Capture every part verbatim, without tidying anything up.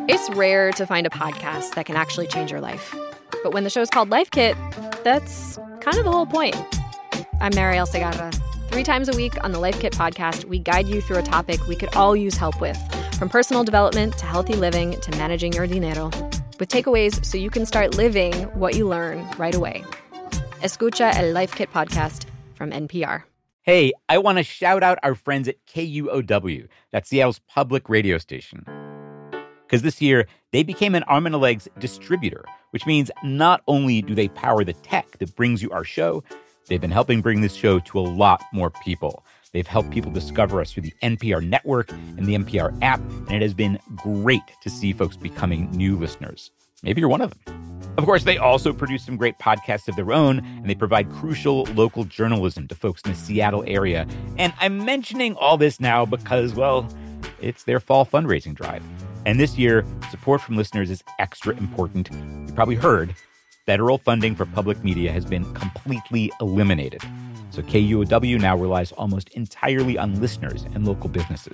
It's rare to find a podcast that can actually change your life. But when the show's called Life Kit, that's kind of the whole point. I'm Mariel Segarra. Three times a week on the Life Kit podcast, we guide you through a topic we could all use help with, from personal development to healthy living to managing your dinero, with takeaways so you can start living what you learn right away. Escucha el Life Kit podcast from N P R. Hey, I want to shout out our friends at K U O W, that's Seattle's public radio station. Because this year, they became an arm and a legs distributor, which means not only do they power the tech that brings you our show, they've been helping bring this show to a lot more people. They've helped people discover us through the N P R network and the N P R app, and it has been great to see folks becoming new listeners. Maybe you're one of them. Of course, they also produce some great podcasts of their own, and they provide crucial local journalism to folks in the Seattle area. And I'm mentioning all this now because, well, it's their fall fundraising drive. And this year, support from listeners is extra important. You probably heard federal funding for public media has been completely eliminated. So K U O W now relies almost entirely on listeners and local businesses.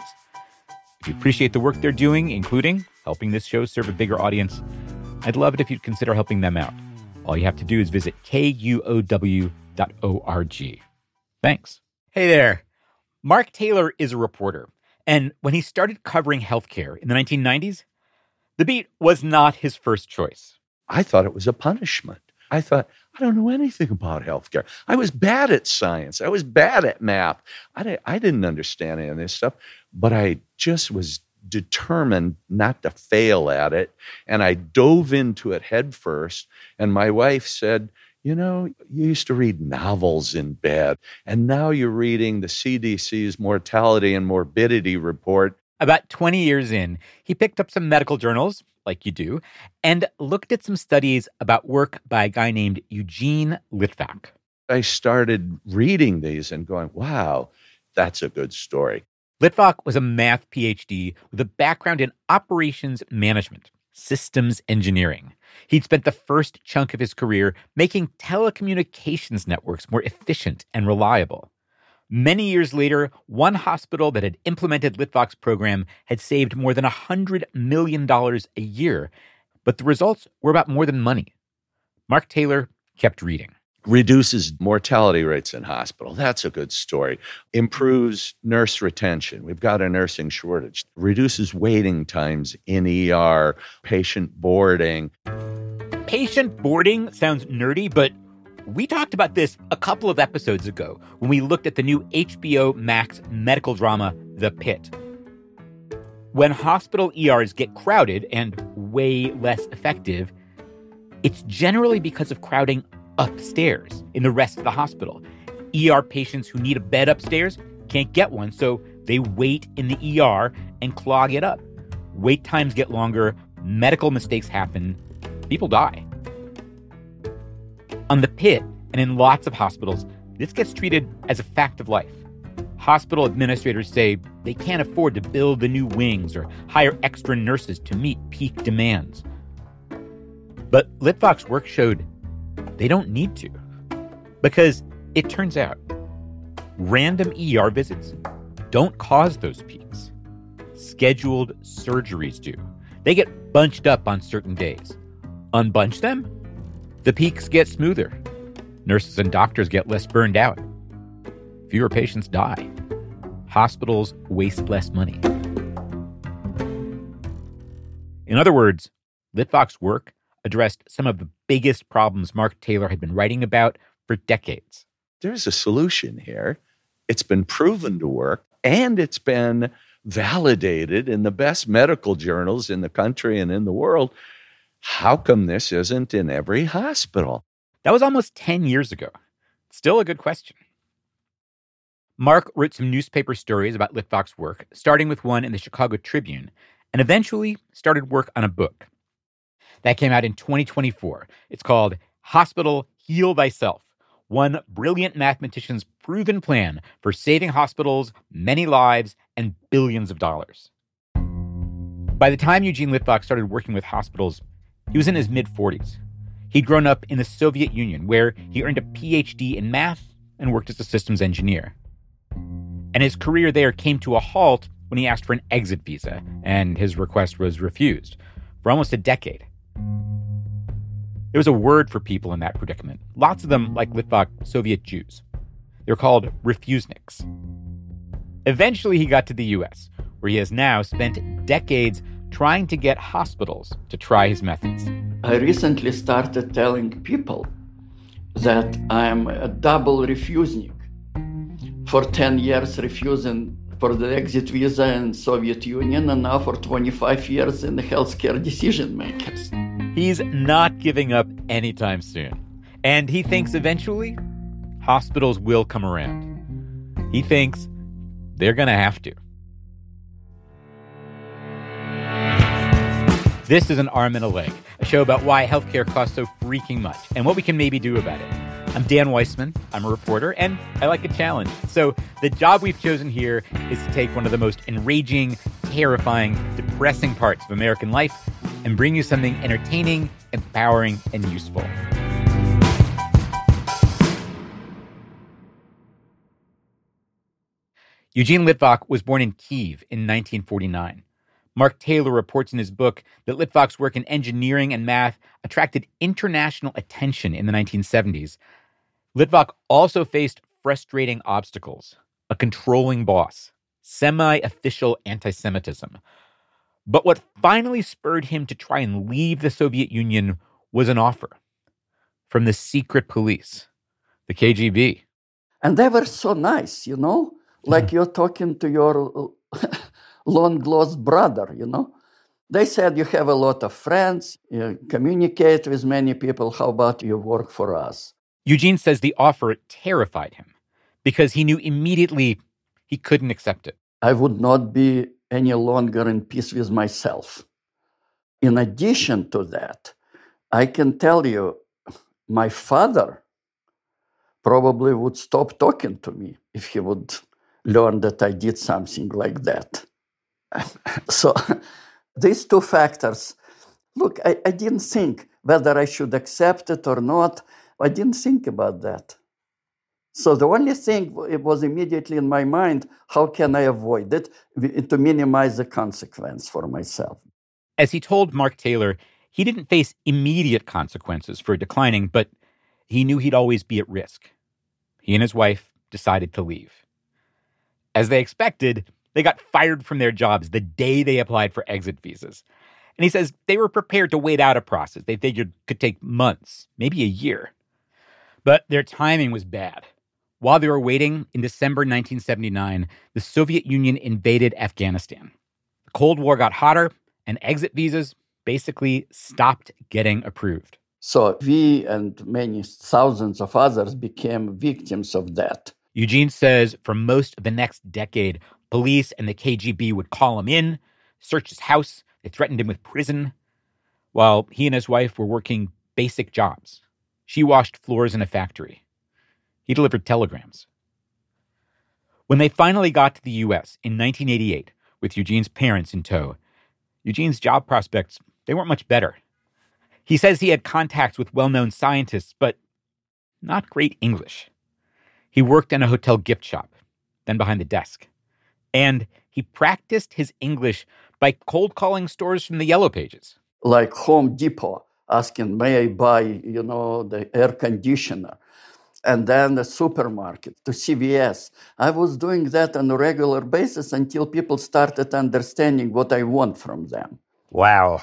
If you appreciate the work they're doing, including helping this show serve a bigger audience, I'd love it if you'd consider helping them out. All you have to do is visit K U O W dot org. Thanks. Hey there. Mark Taylor is a reporter. And when he started covering healthcare in the nineteen nineties, the beat was not his first choice. I thought it was a punishment. I thought, I don't know anything about healthcare. I was bad at science. I was bad at math. I, I didn't understand any of this stuff, but I just was determined not to fail at it. And I dove into it head first. And my wife said, you know, you used to read novels in bed, and now you're reading the C D C's mortality and morbidity report. About twenty years in, he picked up some medical journals, like you do, and looked at some studies about work by a guy named Eugene Litvak. I started reading these and going, wow, that's a good story. Litvak was a math P H D with a background in operations management, systems engineering. He'd spent the first chunk of his career making telecommunications networks more efficient and reliable. Many years later, one hospital that had implemented Litvak's program had saved more than one hundred million dollars a year, but the results were about more than money. Mark Taylor kept reading. Reduces mortality rates in hospital. That's a good story. Improves nurse retention. We've got a nursing shortage. Reduces waiting times in E R, patient boarding. Patient boarding sounds nerdy, but we talked about this a couple of episodes ago when we looked at the new H B O Max medical drama, The Pit. When hospital E Rs get crowded and way less effective, it's generally because of crowding upstairs in the rest of the hospital. E R patients who need a bed upstairs can't get one, so they wait in the E R and clog it up. Wait times get longer, medical mistakes happen, people die. On The Pit, and in lots of hospitals, this gets treated as a fact of life. Hospital administrators say they can't afford to build the new wings or hire extra nurses to meet peak demands. But Litvak's work showed they don't need to. Because it turns out, random E R visits don't cause those peaks. Scheduled surgeries do. They get bunched up on certain days. Unbunch them, the peaks get smoother. Nurses and doctors get less burned out. Fewer patients die. Hospitals waste less money. In other words, Litvak's work addressed some of the biggest problems Mark Taylor had been writing about for decades. There's a solution here. It's been proven to work, and it's been validated in the best medical journals in the country and in the world. How come this isn't in every hospital? That was almost ten years ago. Still a good question. Mark wrote some newspaper stories about Litvak's work, starting with one in the Chicago Tribune, and eventually started work on a book. That came out in twenty twenty-four. It's called Hospital Heal Thyself, one brilliant mathematician's proven plan for saving hospitals, many lives, and billions of dollars. By the time Eugene Litvak started working with hospitals, he was in his mid-forties. He'd grown up in the Soviet Union, where he earned a P H D in math and worked as a systems engineer. And his career there came to a halt when he asked for an exit visa, and his request was refused. for almost a decade. There was a word for people in that predicament. Lots of them, like Litvak, Soviet Jews. They're called refuseniks. Eventually, he got to the U S, where he has now spent decades trying to get hospitals to try his methods. I recently started telling people that I'm a double refusenik. For ten years refusing for the exit visa in Soviet Union, and now for twenty-five years in the healthcare decision makers. He's not giving up anytime soon. And he thinks eventually hospitals will come around. He thinks they're going to have to. This is An Arm and a Leg, a show about why healthcare costs so freaking much and what we can maybe do about it. I'm Dan Weissman. I'm a reporter, and I like a challenge. So the job we've chosen here is to take one of the most enraging, terrifying, depressing parts of American life and bring you something entertaining, empowering, and useful. Eugene Litvak was born in Kyiv in nineteen forty-nine. Mark Taylor reports in his book that Litvak's work in engineering and math attracted international attention in the nineteen seventies. Litvak also faced frustrating obstacles, a controlling boss, semi-official anti-Semitism. But what finally spurred him to try and leave the Soviet Union was an offer from the secret police, the K G B. And they were so nice, you know, like you're talking to your long-lost brother, you know. They said, you have a lot of friends, you communicate with many people, how about you work for us? Eugene says the offer terrified him because he knew immediately he couldn't accept it. I would not be any longer in peace with myself. In addition to that, I can tell you, my father probably would stop talking to me if he would learn that I did something like that. So these two factors, look, I, I didn't think whether I should accept it or not. I didn't think about that. So the only thing it was immediately in my mind, how can I avoid it to minimize the consequence for myself? As he told Mark Taylor, he didn't face immediate consequences for declining, but he knew he'd always be at risk. He and his wife decided to leave. As they expected, they got fired from their jobs the day they applied for exit visas. And he says they were prepared to wait out a process they figured could take months, maybe a year. But their timing was bad. While they were waiting, in December nineteen seventy-nine, the Soviet Union invaded Afghanistan. The Cold War got hotter, and exit visas basically stopped getting approved. So we and many thousands of others became victims of that. Eugene says for most of the next decade, police and the K G B would call him in, search his house. They threatened him with prison, while he and his wife were working basic jobs. She washed floors in a factory. He delivered telegrams. When they finally got to the U S in nineteen eighty-eight, with Eugene's parents in tow, Eugene's job prospects, they weren't much better. He says he had contacts with well-known scientists, but not great English. He worked in a hotel gift shop, then behind the desk. And he practiced his English by cold calling stores from the Yellow Pages. Like Home Depot, asking, may I buy, you know, the air conditioner? And then the supermarket, to C V S. I was doing that on a regular basis until people started understanding what I want from them. Wow.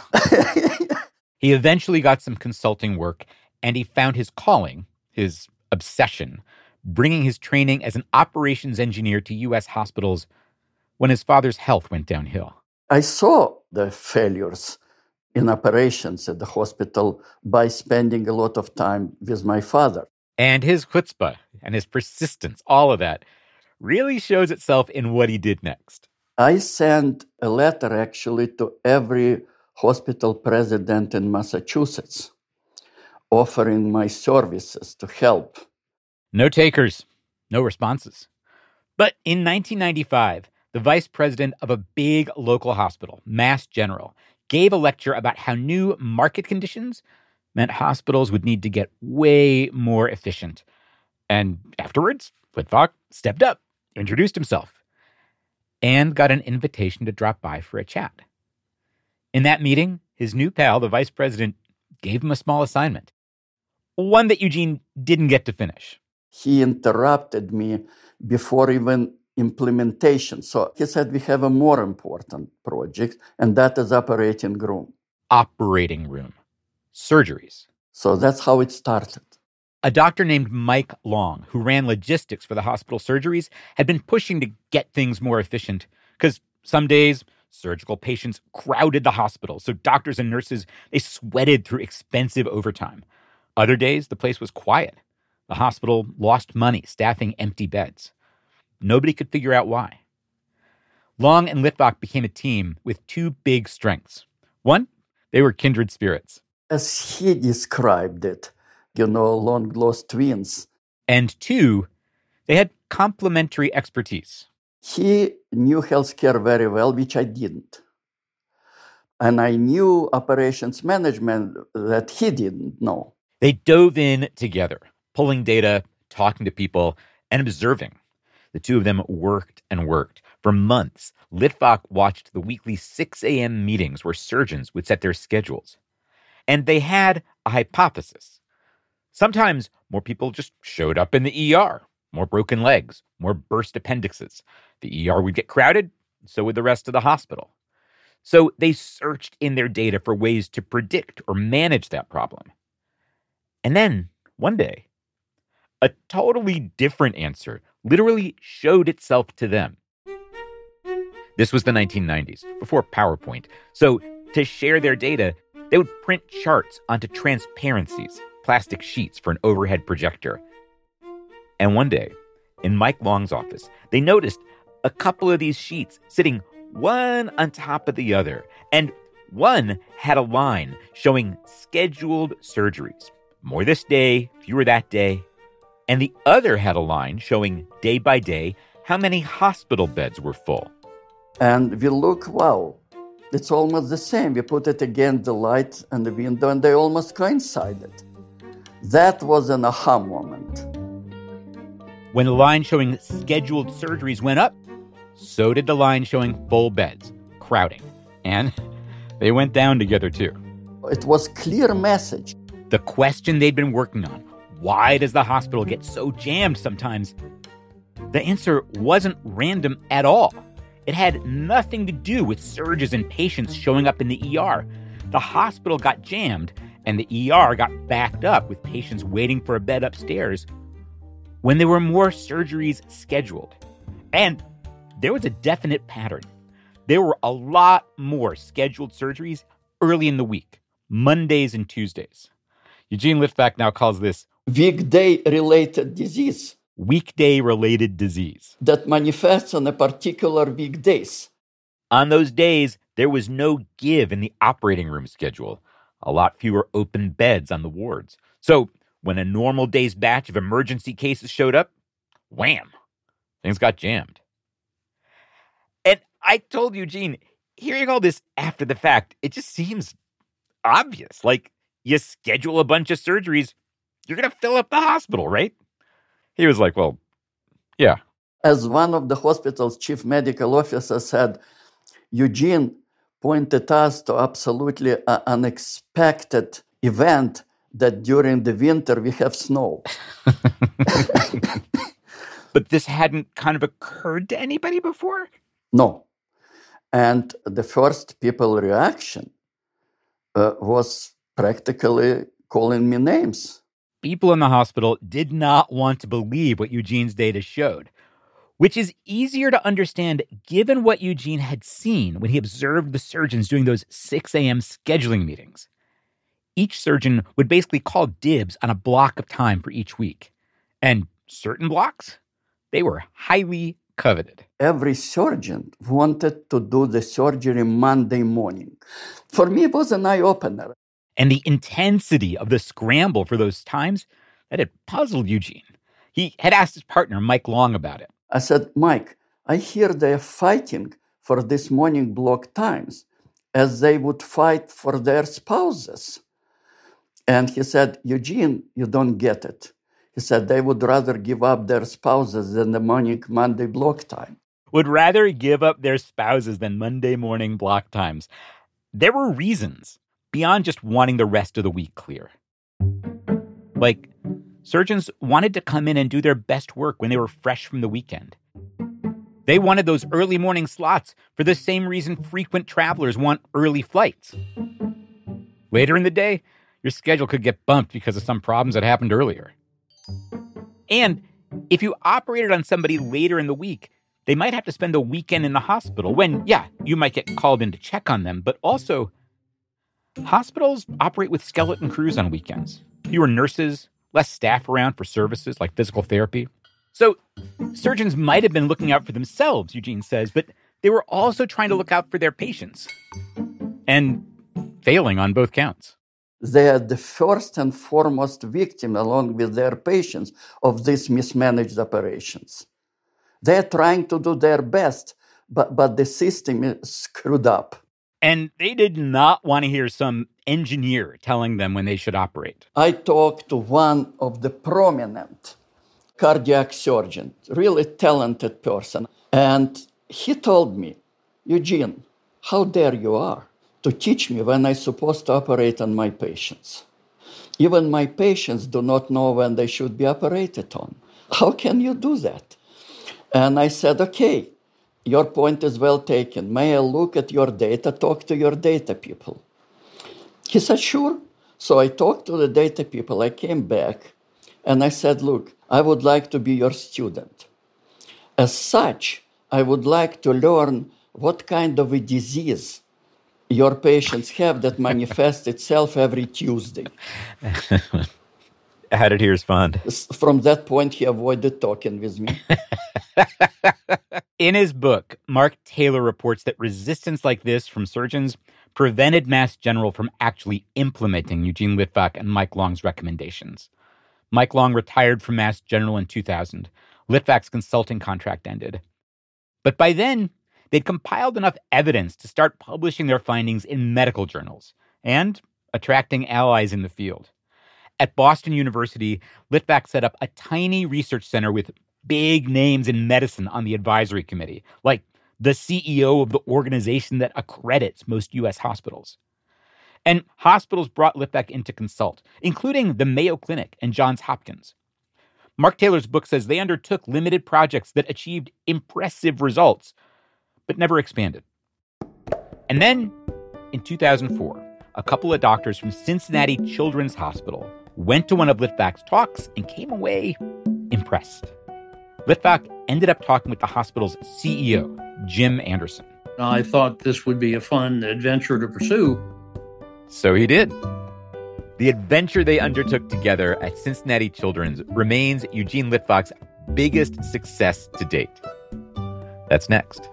He eventually got some consulting work, and he found his calling, his obsession, bringing his training as an operations engineer to U S hospitals when his father's health went downhill. I saw the failures in operations at the hospital by spending a lot of time with my father. And his chutzpah and his persistence, all of that, really shows itself in what he did next. I sent a letter, actually, to every hospital president in Massachusetts, offering my services to help. No takers, no responses. But in nineteen ninety-five, the vice president of a big local hospital, Mass General, gave a lecture about how new market conditions meant hospitals would need to get way more efficient. And afterwards, Litvak stepped up, introduced himself, and got an invitation to drop by for a chat. In that meeting, his new pal, the vice president, gave him a small assignment. One that Eugene didn't get to finish. He interrupted me before even implementation. So he said, we have a more important project, and that is operating room. Operating room. Surgeries. So that's how it started. A doctor named Mike Long, who ran logistics for the hospital surgeries, had been pushing to get things more efficient because some days surgical patients crowded the hospital, so doctors and nurses, they sweated through expensive overtime. Other days, the place was quiet. The hospital lost money staffing empty beds. Nobody could figure out why. Long and Litvak became a team with two big strengths. One, they were kindred spirits. As he described it, you know, long-lost twins. And two, they had complementary expertise. He knew healthcare very well, which I didn't. And I knew operations management that he didn't know. They dove in together, pulling data, talking to people, and observing. The two of them worked and worked. For months, Litvak watched the weekly six a.m. meetings where surgeons would set their schedules. And they had a hypothesis. Sometimes more people just showed up in the E R. More broken legs, more burst appendixes. The E R would get crowded, so would the rest of the hospital. So they searched in their data for ways to predict or manage that problem. And then, one day, a totally different answer literally showed itself to them. This was the nineteen nineties, before PowerPoint. So to share their data, they would print charts onto transparencies, plastic sheets for an overhead projector. And one day, in Mike Long's office, they noticed a couple of these sheets sitting one on top of the other. And one had a line showing scheduled surgeries. More this day, fewer that day. And the other had a line showing day by day how many hospital beds were full. And we look, wow, it's almost the same. We put it against the light and the window, and they almost coincided. That was an aha moment. When the line showing scheduled surgeries went up, so did the line showing full beds, crowding. And they went down together too. It was a clear message. The question they'd been working on, why does the hospital get so jammed sometimes? The answer wasn't random at all. It had nothing to do with surges and patients showing up in the E R. The hospital got jammed, and the E R got backed up with patients waiting for a bed upstairs when there were more surgeries scheduled. And there was a definite pattern. There were a lot more scheduled surgeries early in the week, Mondays and Tuesdays. Eugene Litvak now calls this weekday-related disease. Weekday-related disease. That manifests on a particular weekdays. On those days, there was no give in the operating room schedule. A lot fewer open beds on the wards. So when a normal day's batch of emergency cases showed up, wham, things got jammed. And I told Eugene, hearing all this after the fact, it just seems obvious. Like, you schedule a bunch of surgeries, you're going to fill up the hospital, right? He was like, well, yeah. As one of the hospital's chief medical officers said, Eugene pointed us to absolutely an unexpected event that during the winter we have snow. But this hadn't kind of occurred to anybody before? No. And the first people reaction uh, was practically calling me names. People in the hospital did not want to believe what Eugene's data showed, which is easier to understand given what Eugene had seen when he observed the surgeons doing those six a.m. scheduling meetings. Each surgeon would basically call dibs on a block of time for each week. And certain blocks, they were highly coveted. Every surgeon wanted to do the surgery Monday morning. For me, it was an eye-opener. And the intensity of the scramble for those times, that had puzzled Eugene. He had asked his partner, Mike Long, about it. I said, Mike, I hear they're fighting for these morning block times as they would fight for their spouses. And he said, Eugene, you don't get it. He said they would rather give up their spouses than the morning Monday block time. Would rather give up their spouses than Monday morning block times. There were reasons. beyond just wanting the rest of the week clear. Like, surgeons wanted to come in and do their best work when they were fresh from the weekend. They wanted those early morning slots for the same reason frequent travelers want early flights. Later in the day, your schedule could get bumped because of some problems that happened earlier. And if you operated on somebody later in the week, they might have to spend the weekend in the hospital when, yeah, you might get called in to check on them, but also hospitals operate with skeleton crews on weekends. Fewer nurses, less staff around for services like physical therapy. So surgeons might have been looking out for themselves, Eugene says, but they were also trying to look out for their patients. And failing on both counts. They are the first and foremost victim, along with their patients, of these mismanaged operations. They're trying to do their best, but, but the system is screwed up. And they did not want to hear some engineer telling them when they should operate. I talked to one of the prominent cardiac surgeons, really talented person, and he told me, Eugene, how dare you are to teach me when I'm supposed to operate on my patients. Even my patients do not know when they should be operated on. How can you do that? And I said, okay, your point is well taken. May I look at your data, talk to your data people? He said, sure. So I talked to the data people. I came back and I said, look, I would like to be your student. As such, I would like to learn what kind of a disease your patients have that manifests itself every Tuesday. How did he respond? From that point, he avoided talking with me. In his book, Mark Taylor reports that resistance like this from surgeons prevented Mass General from actually implementing Eugene Litvak and Mike Long's recommendations. Mike Long retired from Mass General in two thousand. Litvak's consulting contract ended. But by then, they'd compiled enough evidence to start publishing their findings in medical journals and attracting allies in the field. At Boston University, Litvak set up a tiny research center with big names in medicine on the advisory committee, like the C E O of the organization that accredits most U S hospitals. And hospitals brought Litvak in to consult, including the Mayo Clinic and Johns Hopkins. Mark Taylor's book says they undertook limited projects that achieved impressive results, but never expanded. And then, in two thousand four, a couple of doctors from Cincinnati Children's Hospital went to one of Litvak's talks and came away impressed. Litvak ended up talking with the hospital's C E O, Jim Anderson. I thought this would be a fun adventure to pursue. So he did. The adventure they undertook together at Cincinnati Children's remains Eugene Litvak's biggest success to date. That's next.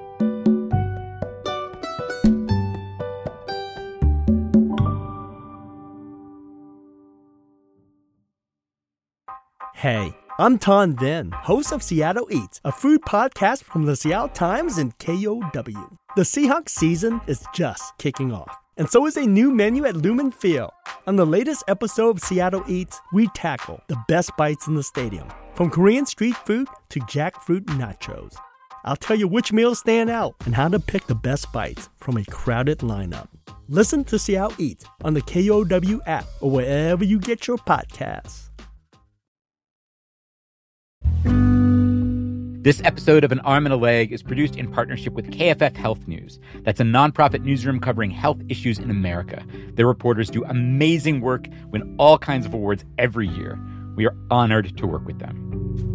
Hey, I'm Ton Vin, host of Seattle Eats, a food podcast from the Seattle Times and K O W. The Seahawks season is just kicking off, and so is a new menu at Lumen Field. On the latest episode of Seattle Eats, we tackle the best bites in the stadium, from Korean street food to jackfruit nachos. I'll tell you which meals stand out and how to pick the best bites from a crowded lineup. Listen to Seattle Eats on the K O W app or wherever you get your podcasts. This episode of An Arm and a Leg is produced in partnership with K F F Health News. That's a nonprofit newsroom covering health issues in America. Their reporters do amazing work, win all kinds of awards every year. We are honored to work with them.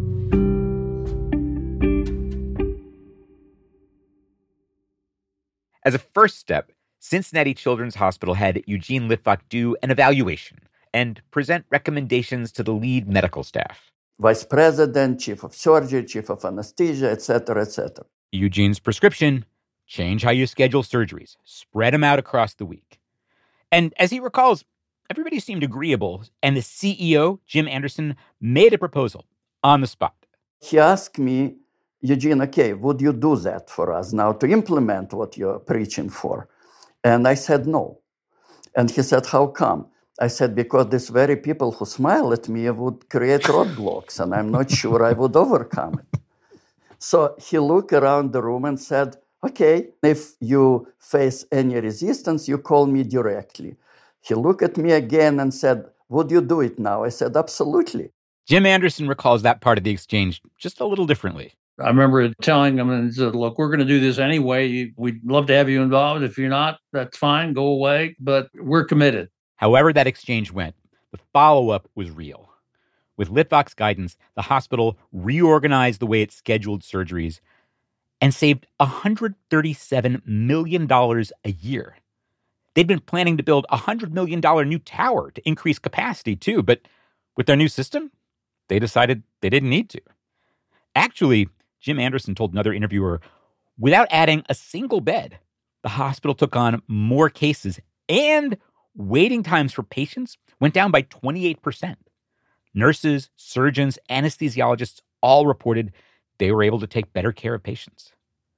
As a first step, Cincinnati Children's Hospital had Eugene Litvak do an evaluation and present recommendations to the lead medical staff. Vice president, chief of surgery, chief of anesthesia, et cetera, et cetera. Eugene's prescription: change how you schedule surgeries, spread them out across the week. And as he recalls, everybody seemed agreeable, and the C E O, Jim Anderson, made a proposal on the spot. He asked me, Eugene, okay, would you do that for us now to implement what you're preaching for? And I said no. And he said, how come? I said, because these very people who smile at me would create roadblocks, and I'm not sure I would overcome it. So he looked around the room and said, Okay, if you face any resistance, you call me directly. He looked at me again and said, would you do it now? I said, absolutely. Jim Anderson recalls that part of the exchange just a little differently. I remember telling him, and said, look, we're going to do this anyway. We'd love to have you involved. If you're not, that's fine. Go away. But we're committed. However that exchange went, the follow-up was real. With Litvak's guidance, the hospital reorganized the way it scheduled surgeries and saved one hundred thirty-seven million dollars a year. They'd been planning to build a one hundred million dollars new tower to increase capacity too, but with their new system, they decided they didn't need to. Actually, Jim Anderson told another interviewer, without adding a single bed, the hospital took on more cases and waiting times for patients went down by twenty-eight percent. Nurses, surgeons, anesthesiologists all reported they were able to take better care of patients.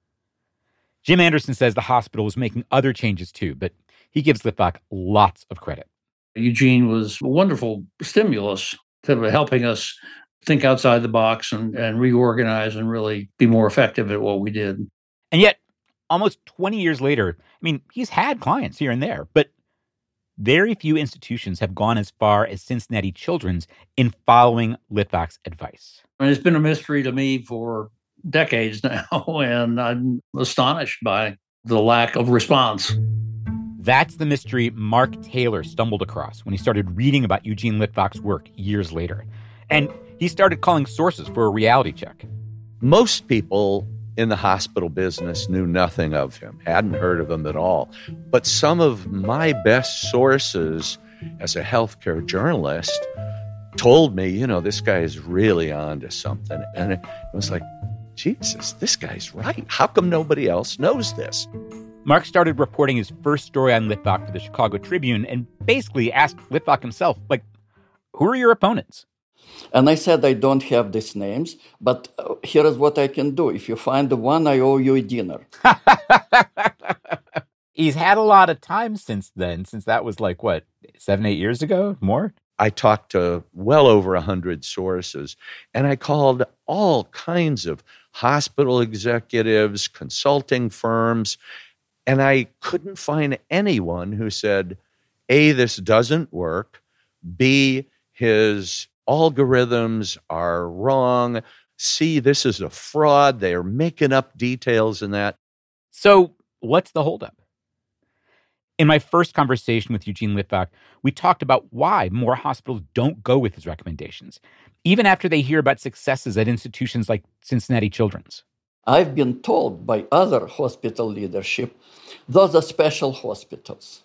Jim Anderson says the hospital was making other changes too, but he gives Litvak lots of credit. Eugene was a wonderful stimulus to helping us think outside the box and, and reorganize and really be more effective at what we did. And yet, almost twenty years later, I mean, he's had clients here and there, but very few institutions have gone as far as Cincinnati Children's in following Litvak's advice. And it's been a mystery to me for decades now, and I'm astonished by the lack of response. That's the mystery Mark Taylor stumbled across when he started reading about Eugene Litvak's work years later. And he started calling sources for a reality check. Most people in the hospital business knew nothing of him, hadn't heard of him at all. But some of my best sources as a healthcare journalist told me, you know, this guy is really onto something. And it was like, Jesus, this guy's right. How come nobody else knows this? Mark started reporting his first story on Litvak for the Chicago Tribune and basically asked Litvak himself, like, who are your opponents? And I said, I don't have these names, but uh, here is what I can do. If you find the one, I owe you a dinner. He's had a lot of time since then, since that was like, what, seven, eight years ago? More? I talked to well over one hundred sources, and I called all kinds of hospital executives, consulting firms, and I couldn't find anyone who said, A, this doesn't work, B, his algorithms are wrong, C, this is a fraud, they are making up details in that. So what's the holdup? In my first conversation with Eugene Litvak, we talked about why more hospitals don't go with his recommendations, even after they hear about successes at institutions like Cincinnati Children's. I've been told by other hospital leadership, those are special hospitals.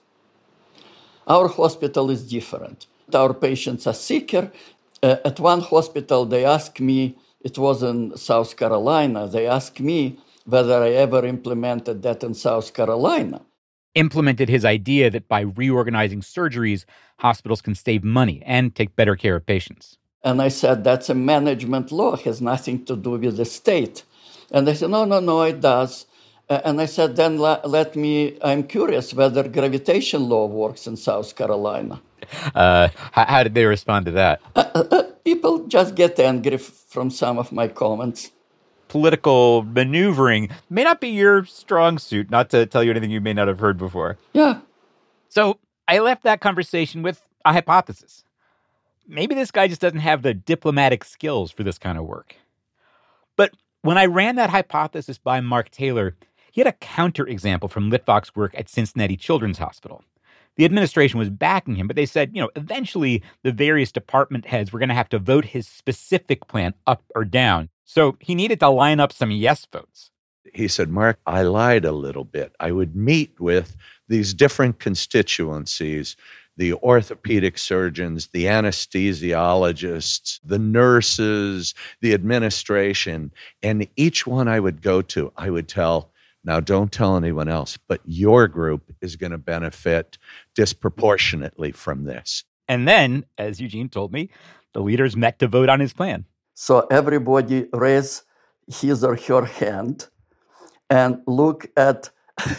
Our hospital is different. Our patients are sicker. Uh, at one hospital, they asked me, it was in South Carolina, they asked me whether I ever implemented that in South Carolina. Implemented his idea that by reorganizing surgeries, hospitals can save money and take better care of patients. And I said, that's a management law, it has nothing to do with the state. And they said, no, no, no, it does. Uh, and I said, then la- let me, I'm curious whether gravitation law works in South Carolina. Uh, how, how did they respond to that? Uh, uh, people just get angry f- from some of my comments. Political maneuvering may not be your strong suit, not to tell you anything you may not have heard before. Yeah. So I left that conversation with a hypothesis. Maybe this guy just doesn't have the diplomatic skills for this kind of work. But when I ran that hypothesis by Mark Taylor, he had a counterexample from Litvak's work at Cincinnati Children's Hospital. The administration was backing him, but they said, you know, eventually the various department heads were going to have to vote his specific plan up or down. So he needed to line up some yes votes. He said, Mark, I lied a little bit. I would meet with these different constituencies, the orthopedic surgeons, the anesthesiologists, the nurses, the administration, and each one I would go to, I would tell, now don't tell anyone else, but your group is going to benefit disproportionately from this. And then, as Eugene told me, the leaders met to vote on his plan. So everybody raise his or her hand and look at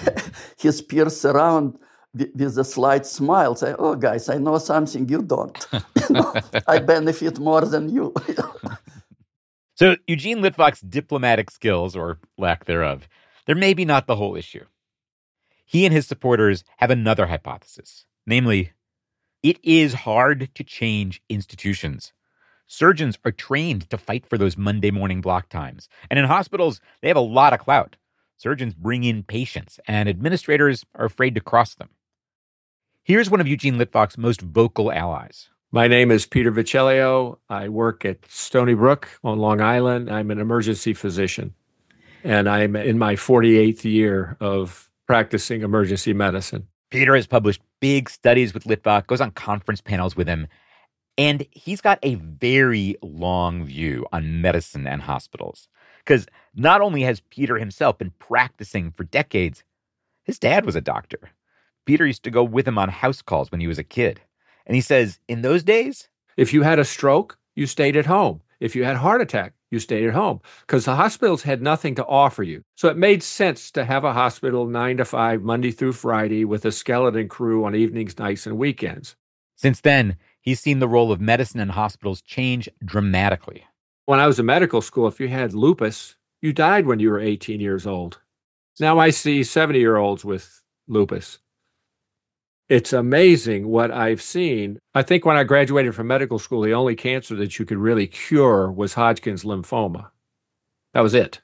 his peers around with a slight smile. Say, oh, guys, I know something you don't. You know, I benefit more than you. So Eugene Litvak's diplomatic skills, or lack thereof, they're maybe not the whole issue. He and his supporters have another hypothesis, namely, it is hard to change institutions. Surgeons are trained to fight for those Monday morning block times. And in hospitals, they have a lot of clout. Surgeons bring in patients, and administrators are afraid to cross them. Here's one of Eugene Litvak's most vocal allies. My name is Peter Viccellio. I work at Stony Brook on Long Island. I'm an emergency physician, and I'm in my forty-eighth year of practicing emergency medicine. Peter has published big studies with Litvak, goes on conference panels with him, and he's got a very long view on medicine and hospitals. Because not only has Peter himself been practicing for decades, his dad was a doctor. Peter used to go with him on house calls when he was a kid. And he says, in those days, if you had a stroke, you stayed at home. If you had a heart attack, you stayed at home because the hospitals had nothing to offer you. So it made sense to have a hospital nine to five, Monday through Friday, with a skeleton crew on evenings, nights, and weekends. Since then, he's seen the role of medicine in hospitals change dramatically. When I was in medical school, if you had lupus, you died when you were eighteen years old. Now I see seventy-year-olds with lupus. It's amazing what I've seen. I think when I graduated from medical school, the only cancer that you could really cure was Hodgkin's lymphoma. That was it.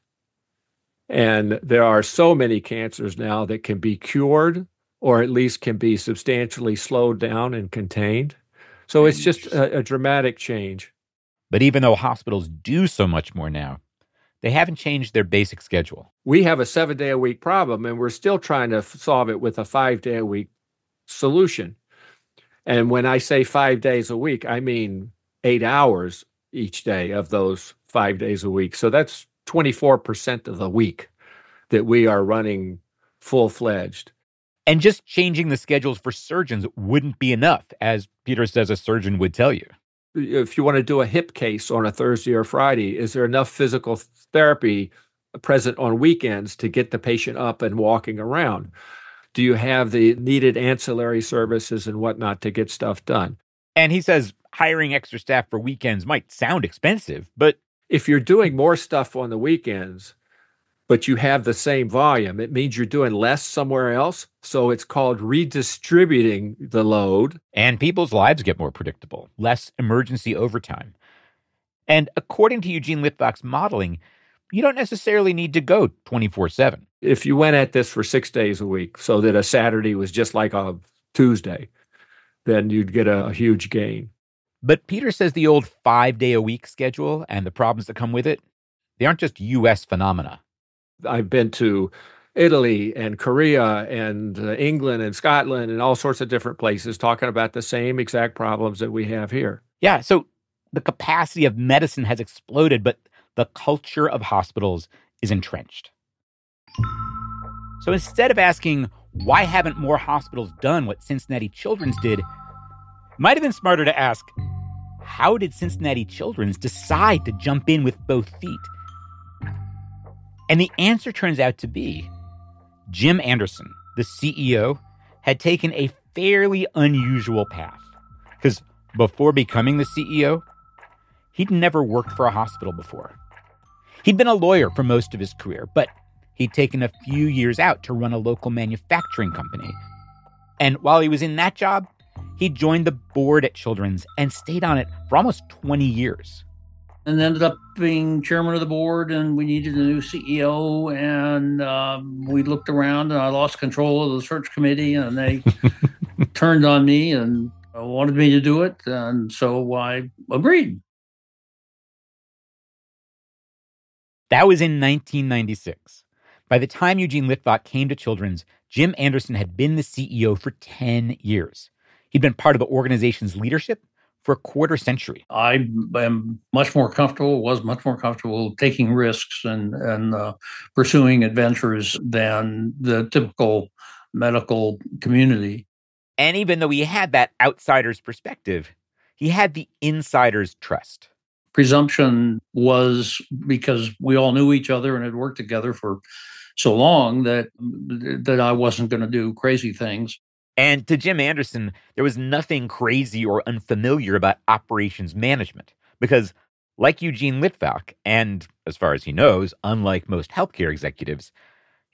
And there are so many cancers now that can be cured or at least can be substantially slowed down and contained. So it's just a, a dramatic change. But even though hospitals do so much more now, they haven't changed their basic schedule. We have a seven-day-a-week problem, and we're still trying to f- solve it with a five-day-a-week solution. And when I say five days a week, I mean eight hours each day of those five days a week. So that's twenty-four percent of the week that we are running full-fledged. And just changing the schedules for surgeons wouldn't be enough, as Peter says a surgeon would tell you. If you want to do a hip case on a Thursday or Friday, is there enough physical therapy present on weekends to get the patient up and walking around? Do you have the needed ancillary services and whatnot to get stuff done? And he says hiring extra staff for weekends might sound expensive, but if you're doing more stuff on the weekends, but you have the same volume, it means you're doing less somewhere else. So it's called redistributing the load. And people's lives get more predictable, less emergency overtime. And according to Eugene Litvak's modeling, you don't necessarily need to go twenty-four seven. If you went at this for six days a week so that a Saturday was just like a Tuesday, then you'd get a, a huge gain. But Peter says the old five-day-a-week schedule and the problems that come with it, they aren't just U S phenomena. I've been to Italy and Korea and uh, England and Scotland and all sorts of different places talking about the same exact problems that we have here. Yeah, so the capacity of medicine has exploded, but the culture of hospitals is entrenched. So instead of asking, why haven't more hospitals done what Cincinnati Children's did, it might have been smarter to ask, how did Cincinnati Children's decide to jump in with both feet? And the answer turns out to be Jim Anderson, the C E O, had taken a fairly unusual path. Because before becoming the C E O, he'd never worked for a hospital before. He'd been a lawyer for most of his career, but he'd taken a few years out to run a local manufacturing company. And while he was in that job, he joined the board at Children's and stayed on it for almost twenty years. And ended up being chairman of the board, and we needed a new C E O, and uh, we looked around, and I lost control of the search committee, and they turned on me and wanted me to do it, and so I agreed. That was in nineteen ninety-six. By the time Eugene Litvak came to Children's, Jim Anderson had been the C E O for ten years. He'd been part of the organization's leadership for a quarter century. I am much more comfortable, was much more comfortable taking risks and, and uh, pursuing adventures than the typical medical community. And even though he had that outsider's perspective, he had the insider's trust. Presumption was because we all knew each other and had worked together for so long that that I wasn't going to do crazy things. And to Jim Anderson, there was nothing crazy or unfamiliar about operations management because, like Eugene Litvak, and as far as he knows, unlike most healthcare executives,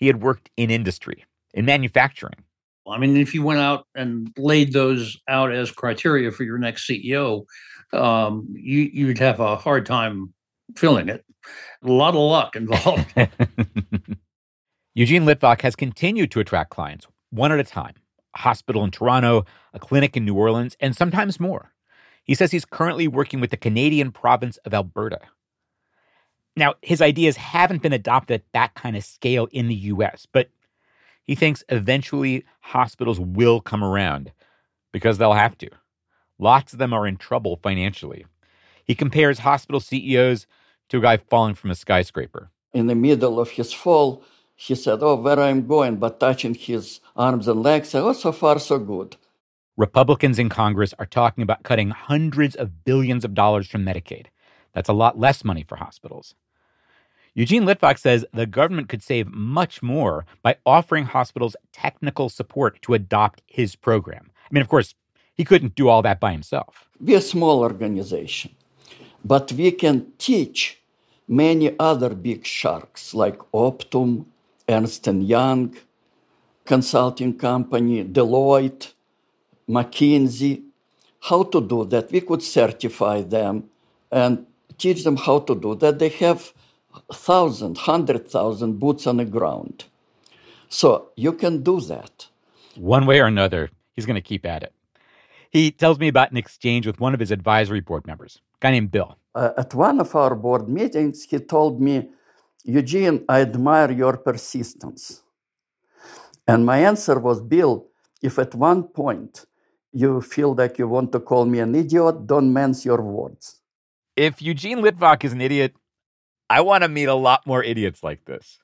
he had worked in industry, in manufacturing. I mean, if you went out and laid those out as criteria for your next C E O, um, you, you'd have a hard time filling it. A lot of luck involved. Eugene Litvak has continued to attract clients one at a time. A hospital in Toronto, a clinic in New Orleans, and sometimes more. He says he's currently working with the Canadian province of Alberta. Now, his ideas haven't been adopted at that kind of scale in the U S, but he thinks eventually hospitals will come around because they'll have to. Lots of them are in trouble financially. He compares hospital C E Os to a guy falling from a skyscraper. In the middle of his fall, he said, oh, where I'm going, but touching his arms and legs, said, oh, so far, so good. Republicans in Congress are talking about cutting hundreds of billions of dollars from Medicaid. That's a lot less money for hospitals. Eugene Litvak says the government could save much more by offering hospitals technical support to adopt his program. I mean, of course, he couldn't do all that by himself. We're a small organization, but we can teach many other big sharks like Optum, Ernst and Young, consulting company, Deloitte, McKinsey, how to do that. We could certify them and teach them how to do that. They have thousand, hundred thousand boots on the ground. So you can do that. One way or another, he's going to keep at it. He tells me about an exchange with one of his advisory board members, a guy named Bill. Uh, at one of our board meetings, he told me, Eugene, I admire your persistence. And my answer was, Bill, if at one point you feel like you want to call me an idiot, don't mince your words. If Eugene Litvak is an idiot, I want to meet a lot more idiots like this.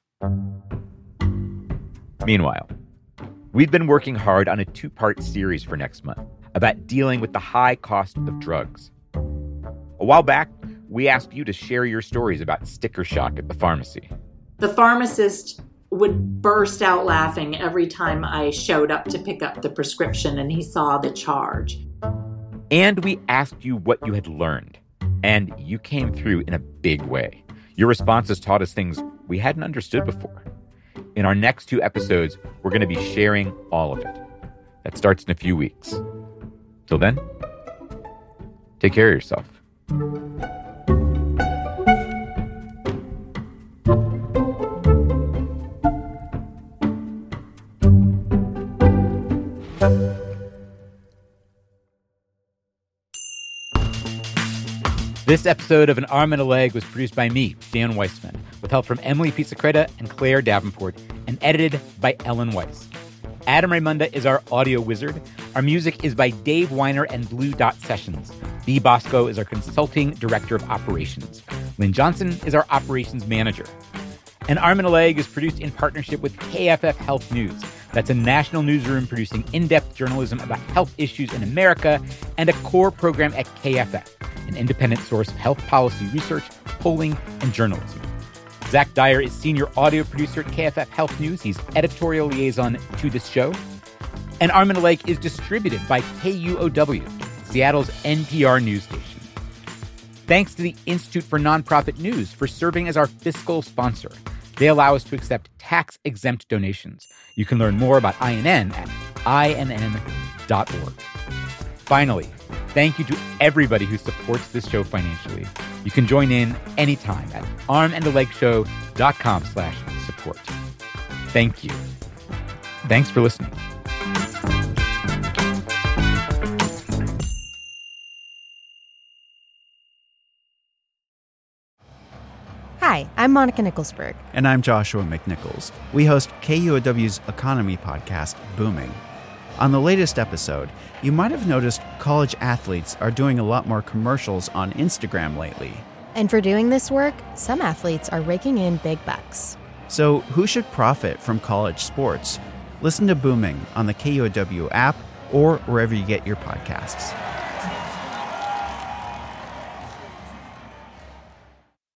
Meanwhile, we've been working hard on a two-part series for next month about dealing with the high cost of drugs. A while back, we asked you to share your stories about sticker shock at the pharmacy. The pharmacist would burst out laughing every time I showed up to pick up the prescription and he saw the charge. And we asked you what you had learned, and you came through in a big way. Your responses taught us things we hadn't understood before. In our next two episodes, we're going to be sharing all of it. That starts in a few weeks. Till then, take care of yourself. This episode of An Arm and a Leg was produced by me, Dan Weissman, with help from Emily Pizzacreta and Claire Davenport, and edited by Ellen Weiss. Adam Raimunda is our audio wizard. Our music is by Dave Weiner and Blue Dot Sessions. Bea Bosco is our consulting director of operations. Lynn Johnson is our operations manager. An Arm and a Leg is produced in partnership with K F F Health News. That's a national newsroom producing in-depth journalism about health issues in America and a core program at K F F, an independent source of health policy research, polling, and journalism. Zach Dyer is senior audio producer at K F F Health News. He's editorial liaison to this show. And Arm and a Leg is distributed by K U O W, Seattle's N P R news station. Thanks to the Institute for Nonprofit News for serving as our fiscal sponsor. They allow us to accept tax-exempt donations. You can learn more about I N N at I N N dot org. Finally, thank you to everybody who supports this show financially. You can join in anytime at armandalegshow.com slash support. Thank you. Thanks for listening. Hi, I'm Monica Nicholsberg. And I'm Joshua McNichols. We host K U O W's economy podcast, Booming. On the latest episode, you might have noticed college athletes are doing a lot more commercials on Instagram lately. And for doing this work, some athletes are raking in big bucks. So who should profit from college sports? Listen to Booming on the K U O W app or wherever you get your podcasts.